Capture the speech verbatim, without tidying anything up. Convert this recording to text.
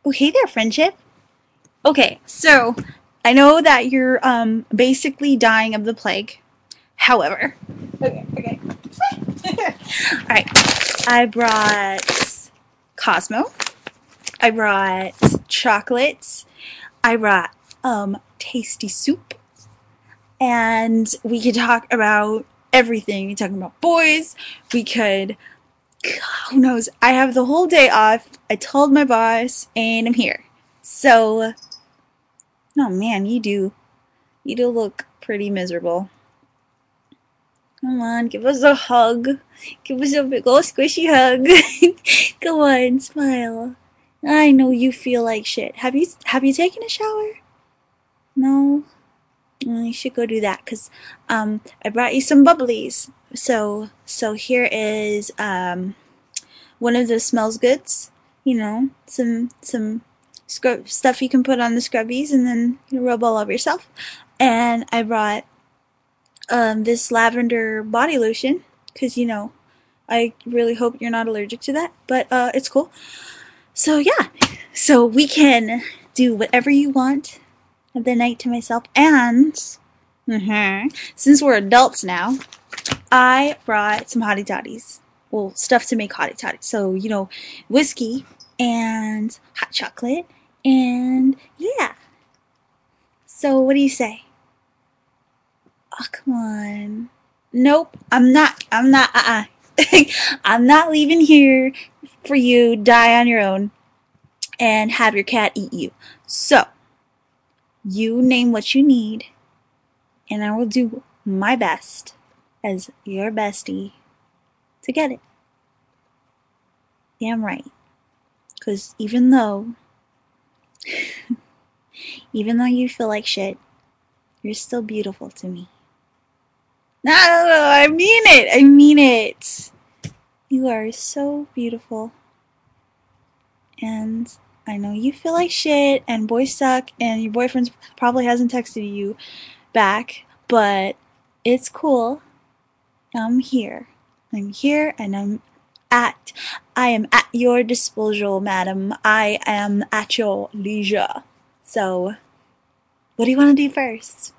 Oh, hey there, friendship. Okay, so I know that you're um basically dying of the plague. However, okay, okay. All right, I brought Cosmo. I brought chocolates. I brought um tasty soup, and we could talk about everything. We could talk about boys. We could. Who knows? I have the whole day off. I told my boss, and I'm here. So, oh man, you do. You do look pretty miserable. Come on, give us a hug. Give us a big old squishy hug. Come on, smile. I know you feel like shit. Have you have you taken a shower? No? Well, you should go do that, because um, I brought you some bubblies. So, so here is um, one of the smells goods. You know, some some scrub stuff you can put on the scrubbies and then you rub all over yourself. And I brought um, this lavender body lotion, because, you know, I really hope you're not allergic to that, but uh, it's cool. So yeah, so we can do whatever you want of the night to myself, and mm-hmm, since we're adults now, I brought some hottie toddies. Well, stuff to make hottie toddies. So, you know, whiskey and hot chocolate, and yeah. So what do you say? Oh, come on. Nope, I'm not, I'm not, uh-uh. I'm not leaving here for you, die on your own, and have your cat eat you. So, you name what you need, and I will do my best as your bestie to get it. Damn right. Because even though, even though you feel like shit, you're still beautiful to me. No, no, no, I mean it. I mean it. You are so beautiful. And I know you feel like shit, and boys suck, and your boyfriend probably hasn't texted you back, but it's cool. I'm here. I'm here, and I'm at, I am at your disposal, madam. I am at your leisure. So, what do you want to do first?